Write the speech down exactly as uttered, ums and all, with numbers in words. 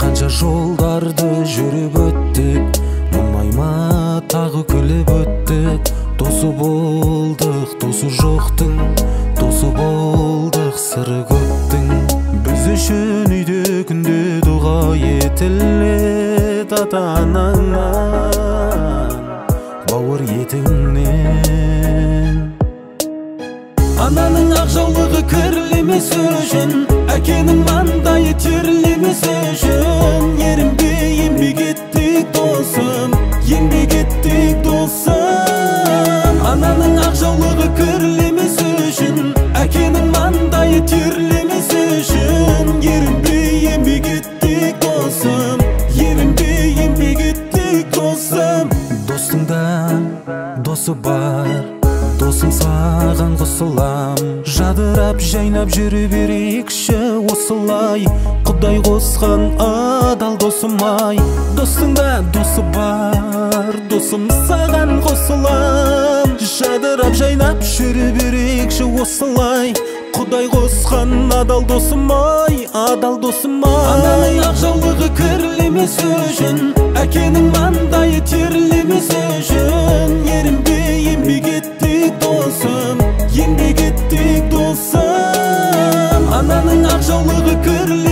Канча жолдарды жүрүп өттүк, мумайма тагы күлүп өттүк. Досу болдук, досу жоктун, досу болдук сыры көптүн. Биз үчүн үйдө күндө дуга этилет ата-анаңан, бауыр етиңнен. Ананын ак жаулыгы кирлемес өчүн, әкенин мандайы терлемес өчүн. Еринбей еңбек еттик досум, еңбек еттик досум. Ананын ак жаулыгы кирлемес өчүн, әкенин мандайы терлемес өчүн. Еринбей еңбек еттик досум, еринбей еңбек еттик досум. Достуң да досу бар, досым саган косулам. Жадырап жайнап жүрү берекші осылай, Кудай коскон адал досум ай. Достуң да досу бар, досым саган косулам. Жадырап жайнап жүрү берекші осылай, Кудай коскон адал досум ай, адал досум ай. Ананын ак жаулыгы кирлемес өчүн, әкенин мандайы терлемес өчүн. Еринбей еңбек еттик досум, еңбек еттик досум. Ананын ак жаулыгы кирлемес